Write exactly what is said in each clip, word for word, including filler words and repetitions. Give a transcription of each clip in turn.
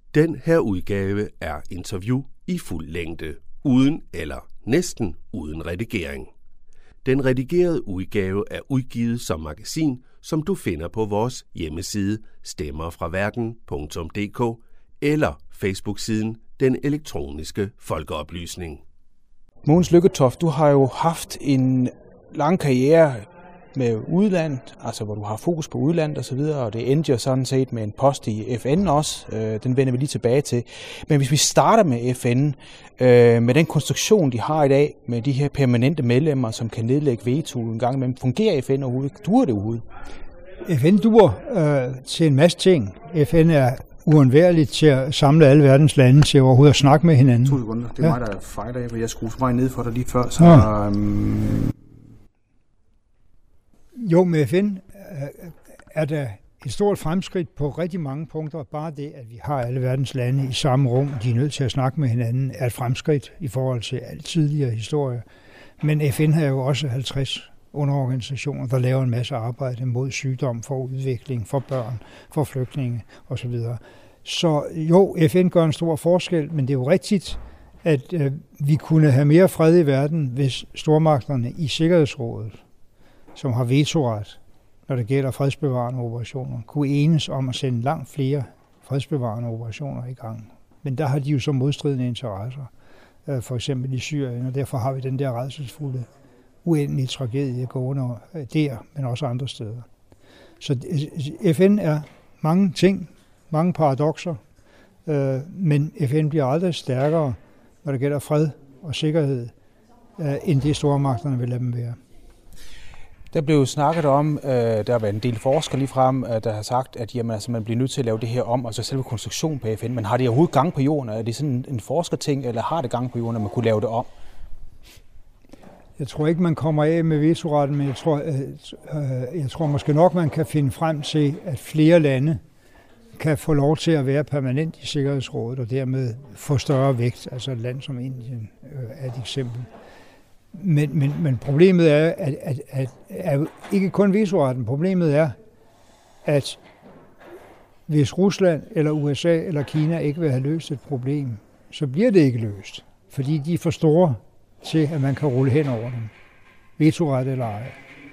Den her udgave er interview i fuld længde, uden eller næsten uden redigering. Den redigerede udgave er udgivet som magasin, som du finder på vores hjemmeside stemmerfraverden punktum d k eller Facebook-siden Den Elektroniske Folkeoplysning. Mogens Lykketoft, du har jo haft en lang karriere med udlandet, altså hvor du har fokus på udlandet og så videre, og det endte jo sådan set med en post i F N også. Øh, den vender vi lige tilbage til. Men hvis vi starter med F N, øh, med den konstruktion, de har i dag, med de her permanente medlemmer, som kan nedlægge veto en gang imellem, fungerer F N overhovedet? Duer det overhovedet? F N duer øh, til en masse ting. F N er uundværligt til at samle alle verdens lande til overhovedet at snakke med hinanden. To sekunder. Det er ja. mig, der fejler af, for jeg skruede så meget ned for dig lige før. Så, ja. um... Jo, med F N er der et stort fremskridt på rigtig mange punkter. Bare det, at vi har alle verdens lande i samme rum, de er nødt til at snakke med hinanden, er et fremskridt i forhold til al tidligere historie. Men F N har jo også halvtreds underorganisationer, der laver en masse arbejde mod sygdom, for udvikling, for børn, for flygtninge osv. Så jo, F N gør en stor forskel, men det er jo rigtigt, at øh, vi kunne have mere fred i verden, hvis stormagterne i Sikkerhedsrådet, som har vetoret, når det gælder fredsbevarende operationer, kunne enes om at sende langt flere fredsbevarende operationer i gang. Men der har de jo så modstridende interesser, øh, for eksempel i Syrien, og derfor har vi den der rædselsfulde uendelige tragedie gående der, men også andre steder. Så F N er mange ting, mange paradokser, øh, men F N bliver aldrig stærkere, når det gælder fred og sikkerhed, øh, end det stormagterne vil lade dem være. Der blev snakket om, øh, der har været en del forskere lige frem, øh, der har sagt, at jamen, altså, man bliver nødt til at lave det her om, altså selve konstruktionen på F N. Men har det overhovedet gang på jorden? Er det sådan en forskerting, eller har det gang på jorden, at man kunne lave det om? Jeg tror ikke, man kommer af med vetoretten, men jeg tror, øh, jeg tror måske nok, man kan finde frem til, at flere lande kan få lov til at være permanent i Sikkerhedsrådet, og dermed få større vægt. Altså et land som Indien øh, er et eksempel. Men, men, men problemet er, at, at, at, at ikke kun vetoretten, problemet er, at hvis Rusland eller U S A eller Kina ikke vil have løst et problem, så bliver det ikke løst, fordi de er for store til, at man kan rulle hen over dem. Vetoret eller ej.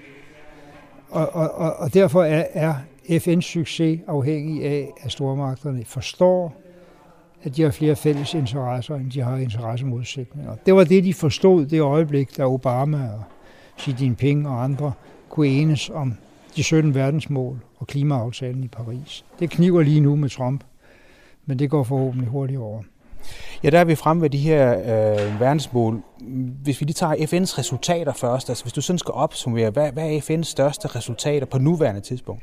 Og, og, og, og derfor er, er F N's succes afhængig af, at stormagterne forstår, at de har flere fælles interesser, end de har interessemodsætninger. Det var det, de forstod det øjeblik, da Obama og Xi Jinping og andre kunne enes om de sytten verdensmål og klimaaftalen i Paris. Det kniver lige nu med Trump, men det går forhåbentlig hurtigt over. Ja, der er vi fremme ved de her øh, verdensmål. Hvis vi lige tager F N's resultater først, altså hvis du sådan skal opsummere, hvad, hvad er F N's største resultater på nuværende tidspunkt?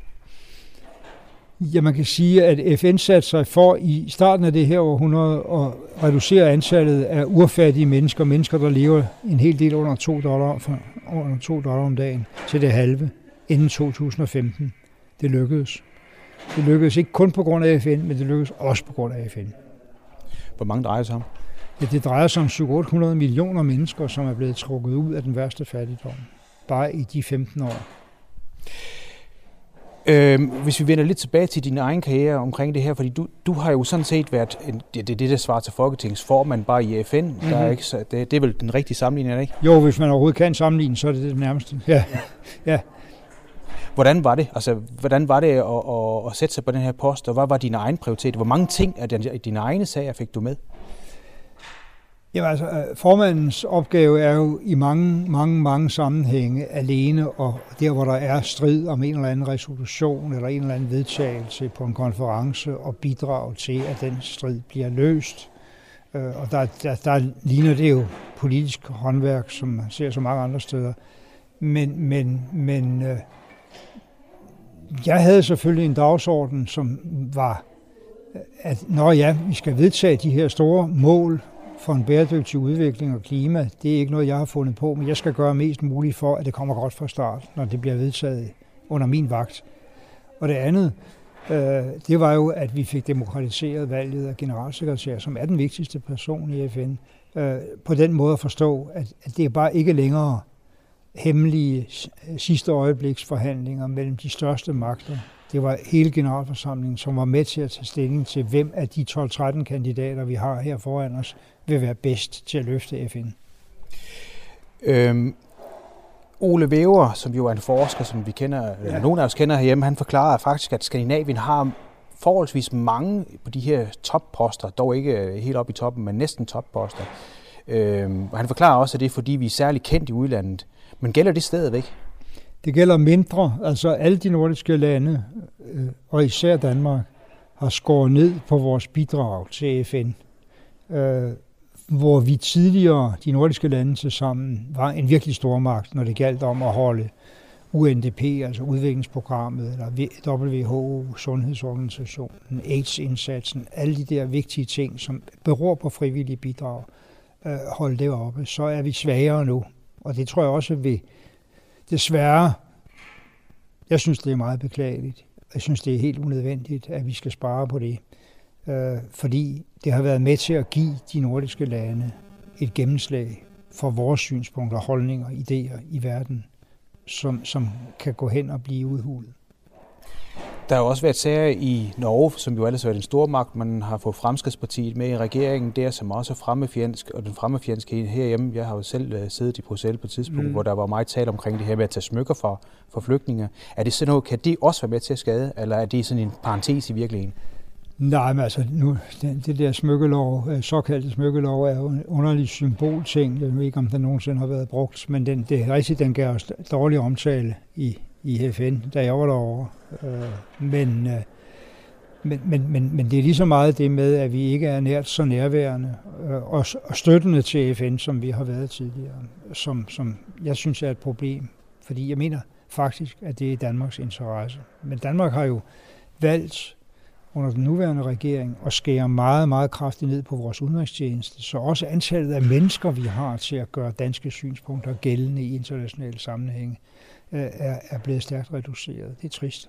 Ja, man kan sige, at F N satte sig for i starten af det her århundrede at reducere antallet af urfattige mennesker, mennesker, der lever en hel del under to dollar, for, under to dollar om dagen, til det halve inden to tusind og femten. Det lykkedes. Det lykkedes ikke kun på grund af F N, men det lykkedes også på grund af F N. Hvor mange drejer sig om? Ja, det drejer sig om syv til otte hundrede millioner mennesker, som er blevet trukket ud af den værste fattigdom. Bare i de femten år. Øh, hvis vi vender lidt tilbage til din egen karriere omkring det her, fordi du, du har jo sådan set været, en, det er det, der svarer til Folketingsformand bare i F N, mm-hmm. der er ikke, det, det er vel den rigtige sammenligning, ikke? Jo, hvis man overhovedet kan sammenligne, så er det det nærmeste. Ja. Ja. Hvordan var det? Altså, hvordan var det at, at, at sætte sig på den her post, og hvad var din egen prioritet? Hvor mange ting af dine egne sager fik du med? Jamen altså, formandens opgave er jo i mange, mange, mange sammenhænge alene, og der, hvor der er strid om en eller anden resolution eller en eller anden vedtagelse på en konference, og bidrage til, at den strid bliver løst. Og der, der, der ligner det jo politisk håndværk, som man ser så mange andre steder. Men, men, men jeg havde selvfølgelig en dagsorden, som var, at når ja, vi skal vedtage de her store mål for en bæredygtig udvikling og klima, det er ikke noget, jeg har fundet på, men jeg skal gøre mest muligt for, at det kommer godt fra start, når det bliver vedtaget under min vagt. Og det andet, øh, det var jo, at vi fik demokratiseret valget af generalsekretær, som er den vigtigste person i F N, øh, på den måde at forstå, at, at det er bare ikke længere hemmelige sidste øjebliksforhandlinger mellem de største magter. Det var hele generalforsamlingen, som var med til at tage stilling til, hvem af de tolv tretten kandidater, vi har her foran os, vil være bedst til at løfte F N. Øhm, Ole Væver, som jo er en forsker, som vi kender, ja. eller nogen af os kender herhjemme, han forklarer faktisk, at Skandinavien har forholdsvis mange på de her topposter, dog ikke helt op i toppen, men næsten topposter. Øhm, og han forklarer også, at det er fordi, vi er særligt kendt i udlandet. Men gælder det stadigvæk? Det gælder mindre. Altså alle de nordiske lande, øh, og især Danmark, har skåret ned på vores bidrag til F N. Øh, hvor vi tidligere, de nordiske lande til sammen, var en virkelig stormagt, når det galt om at holde U N D P, altså udviklingsprogrammet, eller W H O, Sundhedsorganisationen, AIDS-indsatsen, alle de der vigtige ting, som beror på frivillige bidrag, øh, holde det oppe, så er vi svagere nu. Og det tror jeg også vil desværre, jeg synes, det er meget beklageligt. Jeg synes, det er helt unødvendigt, at vi skal spare på det. Øh, fordi det har været med til at give de nordiske lande et gennemslag for vores synspunkter, holdninger, idéer i verden, som, som kan gå hen og blive udhulet. Der har også været sager i Norge, som jo ellers har været en stormagt. Man har fået Fremskridtspartiet med i regeringen der, som også er fremmefjendsk, og den fremmefjendske herhjemme. Jeg har jo selv uh, siddet i Bruxelles på et tidspunkt, mm. hvor der var meget tale omkring det her med at tage smykker for, for flygtninge. Er det sådan noget, kan det også være med til at skade, eller er det sådan en parentes i virkeligheden? Nej, men altså, nu, det, det der smykkelov, såkaldte smykkelov, er jo en underlig symbolting. Jeg ved ikke, om den nogensinde har været brugt, men den, det er rigtigt, den gav os dårlig omtale i, i F N, da jeg var derovre. Men, men, men, men, men det er lige så meget det med, at vi ikke er nært så nærværende og, og støttende til F N, som vi har været tidligere, som, som jeg synes er et problem. Fordi jeg mener faktisk, at det er i Danmarks interesse. Men Danmark har jo valgt under den nuværende regering og skære meget, meget kraftigt ned på vores udenrigstjeneste. Så også antallet af mennesker, vi har til at gøre danske synspunkter gældende i internationale sammenhænge, er, er blevet stærkt reduceret. Det er trist.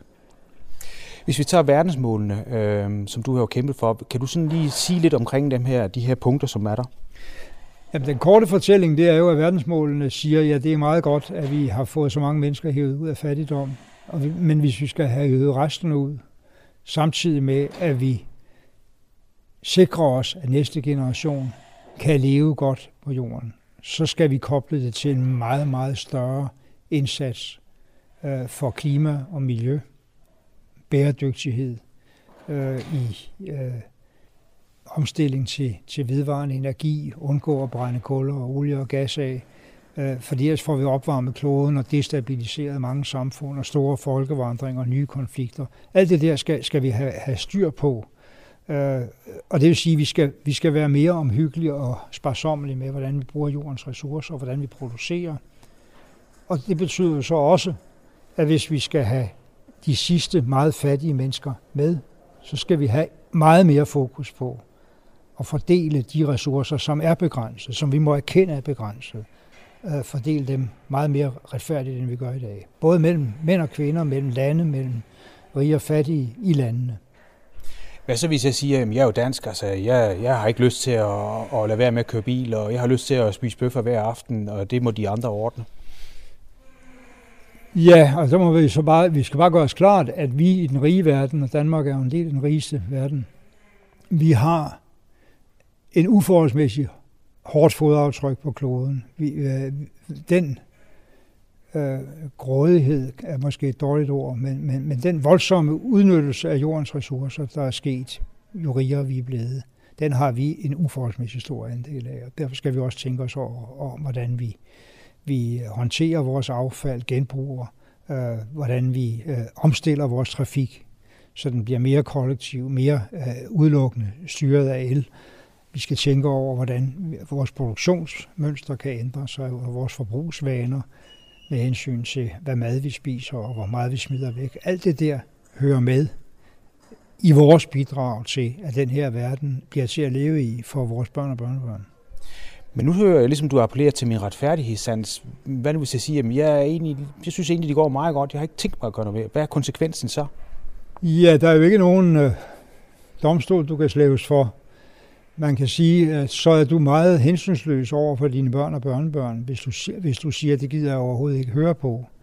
Hvis vi tager verdensmålene, øh, som du har kæmpet for, kan du sådan lige sige lidt omkring dem her, de her punkter, som er der? Jamen, den korte fortælling, det er jo, at verdensmålene siger, ja, det er meget godt, at vi har fået så mange mennesker hævet ud af fattigdom. Og vi, men hvis vi skal have hævet resten ud, samtidig med, at vi sikrer os, at næste generation kan leve godt på jorden, så skal vi koble det til en meget, meget større indsats øh, for klima og miljø, bæredygtighed øh, i øh, omstilling til, til vedvarende energi, undgå at brænde kul og olie og gas af, øh, fordi ellers får vi opvarmet kloden og destabiliseret mange samfund og store folkevandringer og nye konflikter. Alt det der skal, skal vi have, have styr på. Øh, og det vil sige, at vi skal, vi skal være mere omhyggelige og sparsommelige med, hvordan vi bruger jordens ressourcer og hvordan vi producerer. Og det betyder så også, at hvis vi skal have de sidste meget fattige mennesker med, så skal vi have meget mere fokus på at fordele de ressourcer, som er begrænset, som vi må erkende er begrænset, øh, fordele dem meget mere retfærdigt, end vi gør i dag. Både mellem mænd og kvinder, mellem lande, mellem rige og fattige i landene. Hvad så hvis jeg siger, at jeg er jo dansk, altså jeg, jeg har ikke lyst til at, at lade være med at køre bil, og jeg har lyst til at spise bøffer hver aften, og det må de andre ordne? Ja, og så må vi så bare, vi skal bare gøre os klart, at vi i den rige verden, og Danmark er jo en del af den rigeste verden, vi har en uforholdsmæssig hårdt fodaftryk på kloden. Vi, øh, den øh, grådighed er måske et dårligt ord, men, men, men den voldsomme udnyttelse af jordens ressourcer, der er sket, jo rigere vi er blevet, den har vi en uforholdsmæssig stor andel af. Og derfor skal vi også tænke os over, over hvordan vi Vi håndterer vores affald, genbruger, øh, hvordan vi øh, omstiller vores trafik, så den bliver mere kollektiv, mere øh, udelukkende styret af el. Vi skal tænke over, hvordan vores produktionsmønster kan ændre sig, og vores forbrugsvaner med hensyn til, hvad mad vi spiser, og hvor meget vi smider væk. Alt det der hører med i vores bidrag til, at den her verden bliver til at leve i for vores børn og børnebørn. Men nu hører jeg, ligesom du appellerer til min retfærdighedssans. Hvad hvis jeg siger, at jeg, er egentlig, jeg synes egentlig, det går meget godt. Jeg har ikke tænkt mig at gøre noget mere. Hvad er konsekvensen så? Ja, der er jo ikke nogen øh, domstol, du kan slæves for. Man kan sige, at så er du meget hensynsløs over for dine børn og børnebørn, hvis du, hvis du siger, at det gider jeg overhovedet ikke høre på.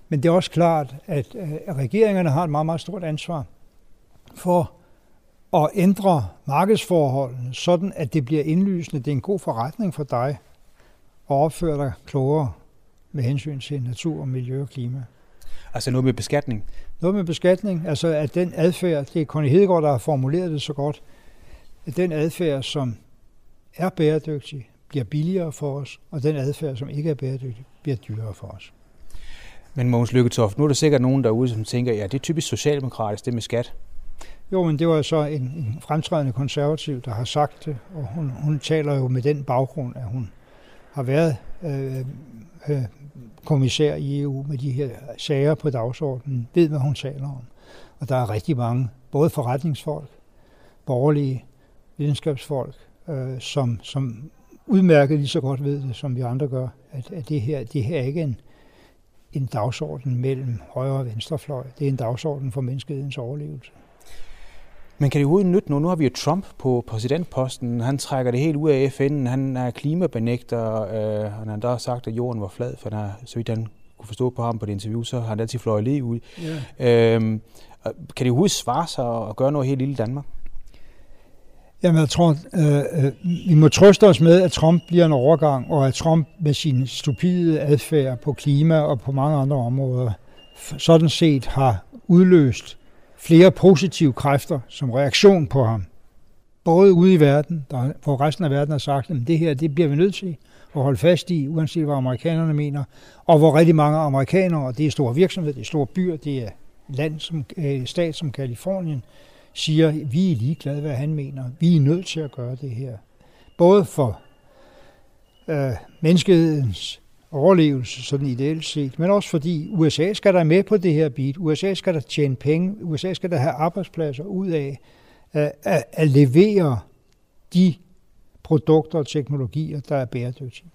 Men det er også klart, at regeringerne har et meget, meget stort ansvar for at ændre markedsforholdene, sådan at det bliver indlysende. Det er en god forretning for dig at opføre dig klogere med hensyn til natur, miljø og klima. Altså noget med beskatning? Noget med beskatning, altså at den adfærd, det er Connie Hedegaard, der har formuleret det så godt, at den adfærd, som er bæredygtig, bliver billigere for os, og den adfærd, som ikke er bæredygtig, bliver dyrere for os. Men Mogens Lykketoft, nu er der sikkert nogen derude, som tænker, ja, det er typisk socialdemokratisk, det med skat. Jo, men det var så en, en fremtrædende konservativ, der har sagt det, og hun, hun taler jo med den baggrund, at hun har været øh, øh, kommissær i E U med de her sager på dagsordenen, ved, hvad hun taler om. Og der er rigtig mange, både forretningsfolk, borgerlige, videnskabsfolk, øh, som, som udmærket lige så godt ved det, som vi andre gør, at, at det her, det her er ikke en, en dagsorden mellem højre og venstrefløj. Det er en dagsorden for menneskehedens overlevelse. Men kan det overhovedet nytte nu? Nu har vi jo Trump på præsidentposten. Han trækker det helt ud af F N. Han er klimabenægter. Øh, han har da sagt, at jorden var flad, for der, så vidt han kunne forstå på ham på det interview, så har han altid fløjet lige ud. Yeah. Øh, kan det overhovedet svare sig at gøre noget helt lille i Danmark? Jamen, jeg tror, øh, øh, vi må trøste os med, at Trump bliver en overgang, og at Trump med sin stupide adfærd på klima og på mange andre områder sådan set har udløst flere positive kræfter som reaktion på ham. Både ude i verden, der, hvor resten af verden har sagt, at det her det bliver vi nødt til at holde fast i, uanset hvad amerikanerne mener, og hvor rigtig mange amerikanere, og det er store virksomheder, det er store byer, det er land som, stat som Kalifornien, siger, vi er ligeglade, hvad han mener. Vi er nødt til at gøre det her. Både for øh, menneskehedens overlevelse, sådan ideelt set, men også fordi U S A skal der med på det her beat. U S A skal der tjene penge. U S A skal der have arbejdspladser ud af at, at, at levere de produkter og teknologier, der er bæredygtige.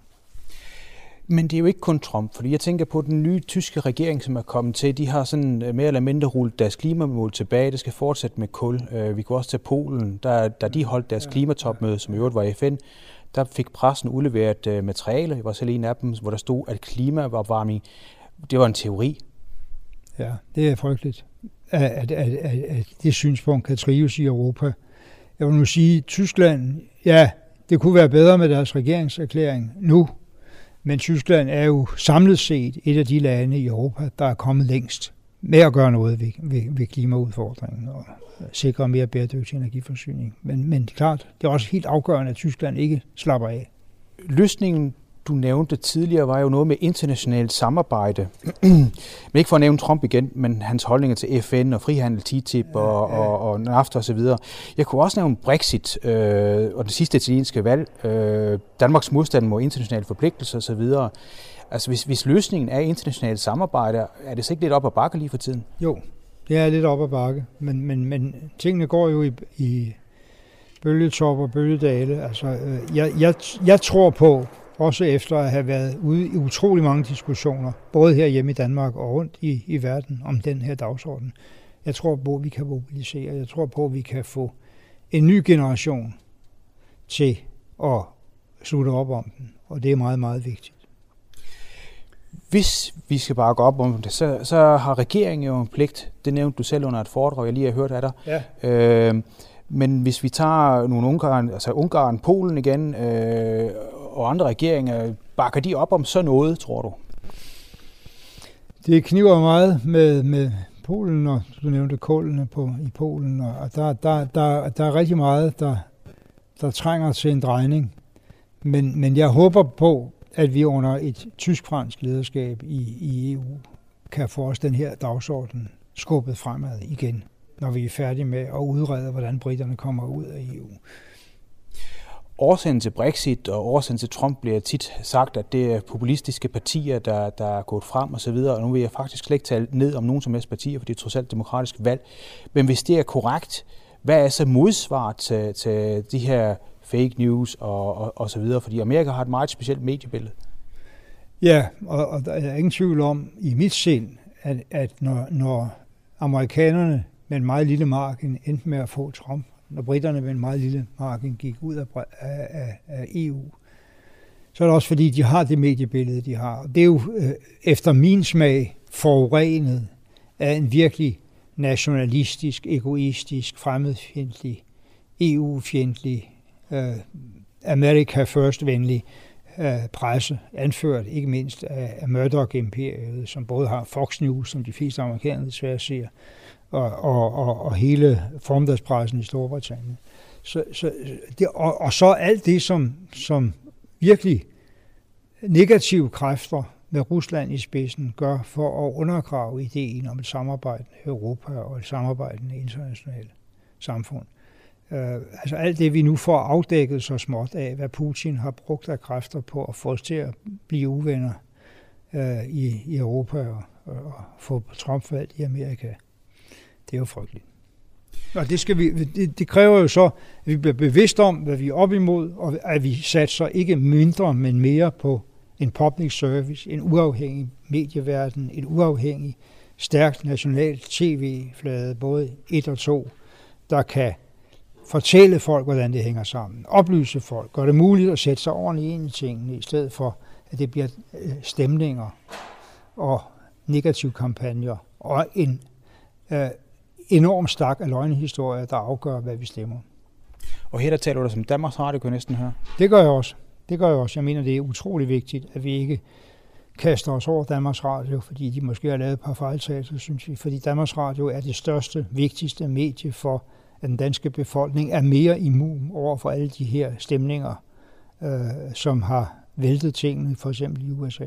Men det er jo ikke kun Trump, fordi jeg tænker på den nye tyske regering, som er kommet til. De har sådan mere eller mindre rullet deres klimamål tilbage. Det skal fortsætte med kul. Vi kunne også tage Polen, der, der de holdt deres klimatopmøde, som i øvrigt var F N. Der fik pressen udleveret materiale. Jeg var selv en af dem, hvor der stod, at klimaopvarmning, det var en teori. Ja, det er frygteligt, at, at, at, at det synspunkt kan trives i Europa. Jeg vil nu sige, Tyskland, ja, det kunne være bedre med deres regeringserklæring nu, men Tyskland er jo samlet set et af de lande i Europa, der er kommet længst med at gøre noget ved, ved, ved klimaudfordringen og sikre mere bæredygtig energiforsyning. Men, men klart, det er også helt afgørende, at Tyskland ikke slapper af. Løsningen, du nævnte tidligere, var jo noget med internationalt samarbejde. Men ikke for at nævne Trump igen, men hans holdninger til F N og frihandel, T T I P og, ja, ja. og, og NAFTA osv. Jeg kunne også nævne Brexit øh, og det sidste italienske valg, øh, Danmarks modstand mod internationale forpligtelser osv. Altså hvis, hvis løsningen er internationalt samarbejde, er det så ikke lidt op ad bakke lige for tiden? Jo, det er lidt op ad bakke, men, men, men tingene går jo i, i bølgetop og bølgedale. Altså, øh, jeg, jeg, jeg tror på, også efter at have været ude i utrolig mange diskussioner, både her hjemme i Danmark og rundt i, i verden om den her dagsorden. Jeg tror på, at vi kan mobilisere. Jeg tror på, at vi kan få en ny generation til at slutte op om den, og det er meget, meget vigtigt. Hvis vi skal bare gå op om det, så, så har regeringen jo en pligt. Det nævnte du selv under et foredrag, jeg lige har hørt af dig. Ja. Øh, men hvis vi tager nogle Ungarn, altså Ungarn, Polen igen, øh, og andre regeringer, bakker de op om sådan noget, tror du? Det kniver meget med, med Polen, og du nævnte kålene på, i Polen, og der, der, der, der er rigtig meget, der, der trænger til en drejning. Men, men jeg håber på, at vi under et tysk-fransk lederskab i, i E U kan få os den her dagsorden skubbet fremad igen, når vi er færdige med at udrede, hvordan briterne kommer ud af E U. Årsagen til Brexit og årsagen til Trump bliver tit sagt, at det er populistiske partier, der, der er gået frem osv., og, og nu vil jeg faktisk slet ikke tale ned om nogen som helst partier, for det er trods alt demokratisk valg. Men hvis det er korrekt, hvad er så modsvar til, til de her fake news og, og, og så videre? Fordi Amerika har et meget specielt mediebillede. Ja, og, og der er ingen tvivl om i mit sind, at, at når, når amerikanerne med en meget lille margin endte med at få Trump, når britterne med en meget lille margin gik ud af, af, af E U, så er det også fordi, de har det mediebillede, de har. Det er jo øh, efter min smag forurenet af en virkelig nationalistisk, egoistisk, fremmedfjendtlig, E U-fjendtlig, øh, America First-venlig øh, presse, anført ikke mindst af, af Murdoch-imperiet, som både har Fox News, som de fleste amerikanere desværre ser, og, og, og, og hele formiddagspressen i Storbritannien. Så, så det, og, og så alt det, som, som virkelig negative kræfter med Rusland i spidsen gør for at undergrave ideen om et samarbejdende Europa og et samarbejdende internationalt samfund. Uh, altså alt det, vi nu får afdækket så småt af, hvad Putin har brugt af kræfter på at få os til at blive uvenner uh, i, i Europa og, og få Trump valgt i Amerika. Det er jo frygteligt. Og det, skal vi, det, det kræver jo så, at vi bliver bevidst om, hvad vi er op imod, og at vi satser ikke mindre, men mere på en public service, en uafhængig medieverden, en uafhængig, stærkt nationalt tv-flade, både et og to, der kan fortælle folk, hvordan det hænger sammen, oplyse folk, gøre det muligt at sætte sig ordentligt ind i tingene, i stedet for, at det bliver stemninger og negative kampagner og en øh, enorm stak af løgnehistorier, der afgør, hvad vi stemmer. Og her der taler du som Danmarks Radio, kan jeg næsten høre. Det gør jeg også. Det gør jeg også. Jeg mener, det er utrolig vigtigt, at vi ikke kaster os over Danmarks Radio, fordi de måske har lavet et par fejltagelser, synes vi. Fordi Danmarks Radio er det største, vigtigste medie for, at den danske befolkning er mere immun over for alle de her stemninger, øh, som har væltet tingene, for eksempel i U S A.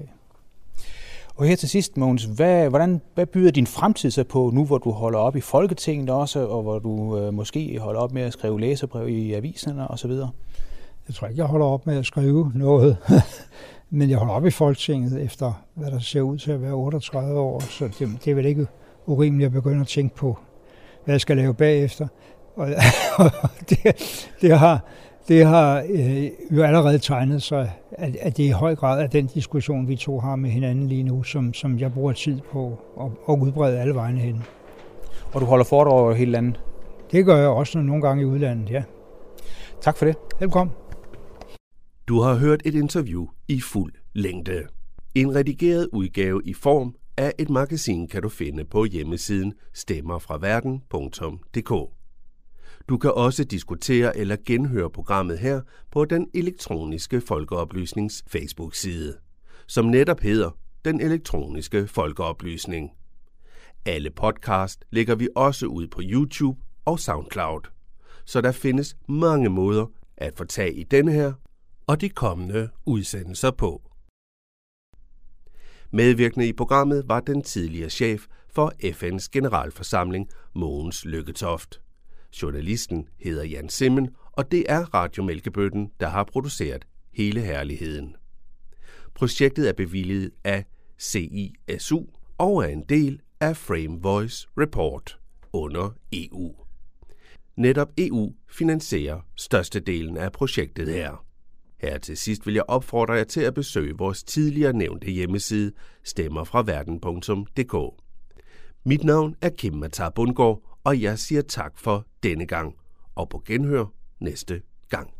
Og her til sidst, Mogens, hvad, hvordan, hvad byder din fremtid så på nu, hvor du holder op i Folketinget også, og hvor du øh, måske holder op med at skrive læserbrev i aviserne osv.? Jeg tror ikke, jeg holder op med at skrive noget, men jeg holder op i Folketinget efter, hvad der ser ud til at være otteogtredive år, så det, det er vel ikke urimeligt at begynde at tænke på, hvad jeg skal lave bagefter. Og det, det har, det har øh, jo allerede tegnet sig, at, at det i høj grad er den diskussion, vi to har med hinanden lige nu, som, som jeg bruger tid på at, at udbrede alle vegne hen. Og du holder foredrag over hele landet? Det gør jeg også nogle gange i udlandet, ja. Tak for det. Velkommen. Du har hørt et interview i fuld længde. En redigeret udgave i form af et magasin kan du finde på hjemmesiden stemmerfraverden punktum d k. Du kan også diskutere eller genhøre programmet her på den elektroniske folkeoplysnings Facebook-side, som netop hedder Den Elektroniske Folkeoplysning. Alle podcast lægger vi også ud på YouTube og SoundCloud, så der findes mange måder at få tag i denne her og de kommende udsendelser på. Medvirkende i programmet var den tidligere chef for F N's generalforsamling, Mogens Lykketoft. Journalisten hedder Jan Simmen, og det er Radio Mælkebøtten, der har produceret hele herligheden. Projektet er bevilget af C I S U og er en del af Frame Voice Report under E U. Netop E U finansierer størstedelen af projektet her. Her til sidst vil jeg opfordre jer til at besøge vores tidligere nævnte hjemmeside stemmerfraverden punktum d k. Mit navn er Kim Matar Bundgaard, og jeg siger tak for denne gang, og på genhør næste gang.